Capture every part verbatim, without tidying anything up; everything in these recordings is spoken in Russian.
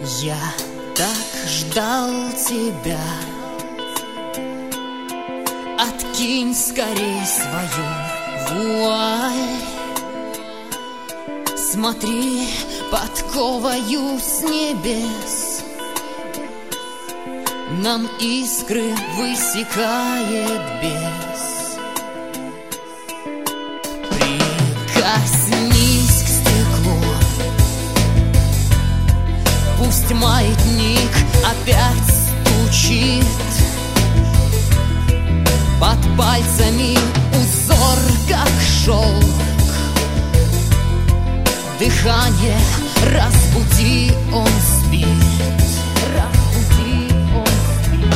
Я так ждал тебя. Откинь скорей свою вуаль. Смотри, подковою с небес нам искры высекает бес. Прикоснись к стеклу, пусть маятник опять стучит. Под пальцами узор, как шелк. Дыхание разбуди, он спит. Разбуди, он спит.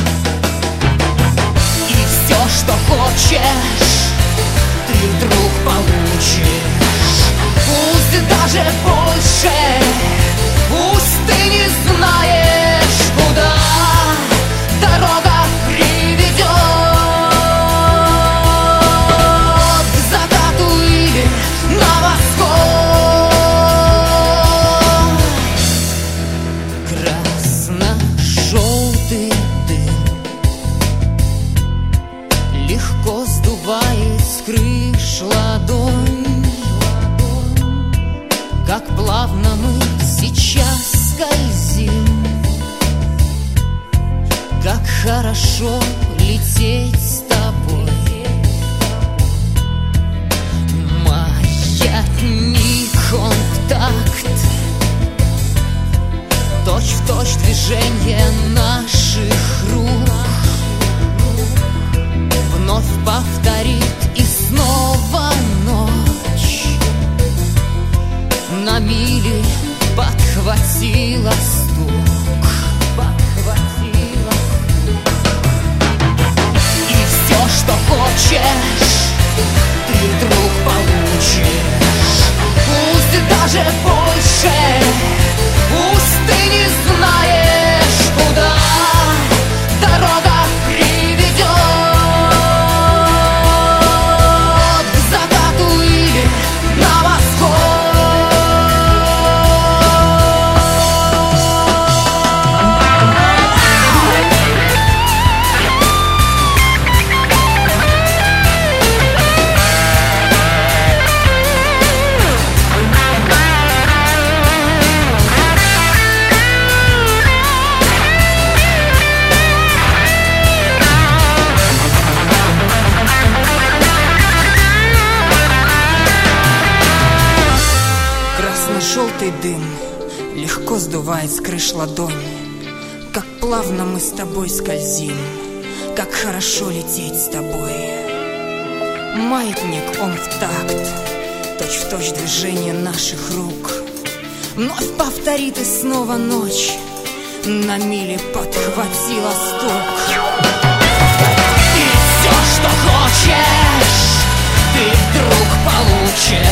И все, что хочешь, ты вдруг получишь. Пусть даже больше, пусть ты не знаешь, куда дорога приведет. К закату или на восход. Красно-желтый дым легко сдувает с крыш ладонь. Как плавно мы сейчас скользим, как хорошо лететь с тобой. Маятник, он в такт, точь-в-точь движение наших рук. Вновь повторит и снова ночь. На мили подхватила стук. Подхватила стук. И все, что хочешь, ты вдруг получишь. Пусть даже больше, пусть ты не знаешь, куда дорога приведет. К закату или на восход. Желтый дым легко сдувает с крыш ладонь. Как плавно мы с тобой скользим, как хорошо лететь с тобой. Маятник, он в такт, точь-в-точь движение наших рук. Вновь повторит и снова ночь. На мили подхватила стук. И все, что хочешь, ты вдруг получишь.